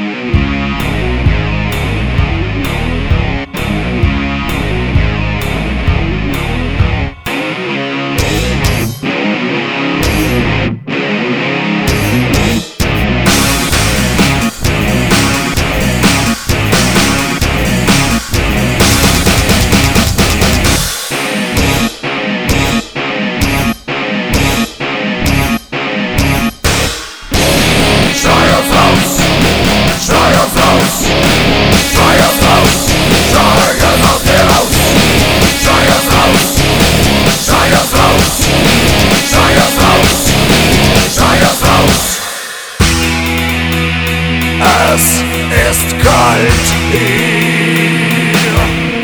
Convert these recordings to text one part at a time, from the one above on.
Es ist kalt hier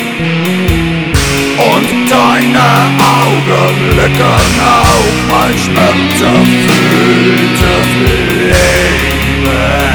und deine Augen lecken auf mein schmerzerfülltes Leben.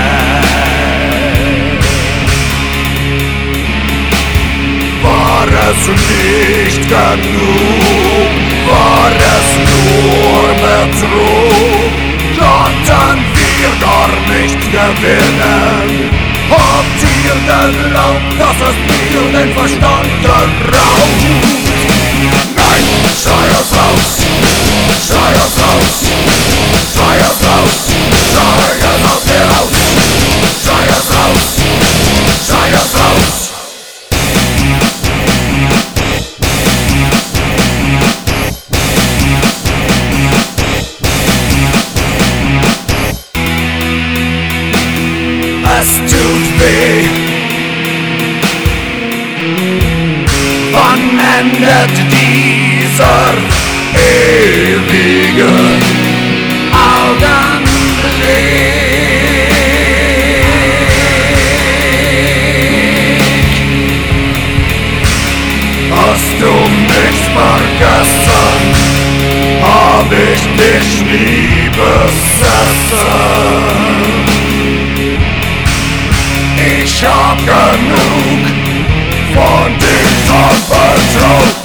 War es nicht genug, war es nur Betrug, konnten wir gar nicht gewinnen. Habt ihr denn Laub, dass es mir den Verstand raubt? Nein, schrei es raus, schrei es raus, schrei es raus, schrei es aus dir raus, schrei es raus, schrei es raus. Es tut weh. Wann endet dieser ewige Augenblick? Hast du mich vergessen? Hab ich dich nie besessen? Ich hab genug von dieser Betrug.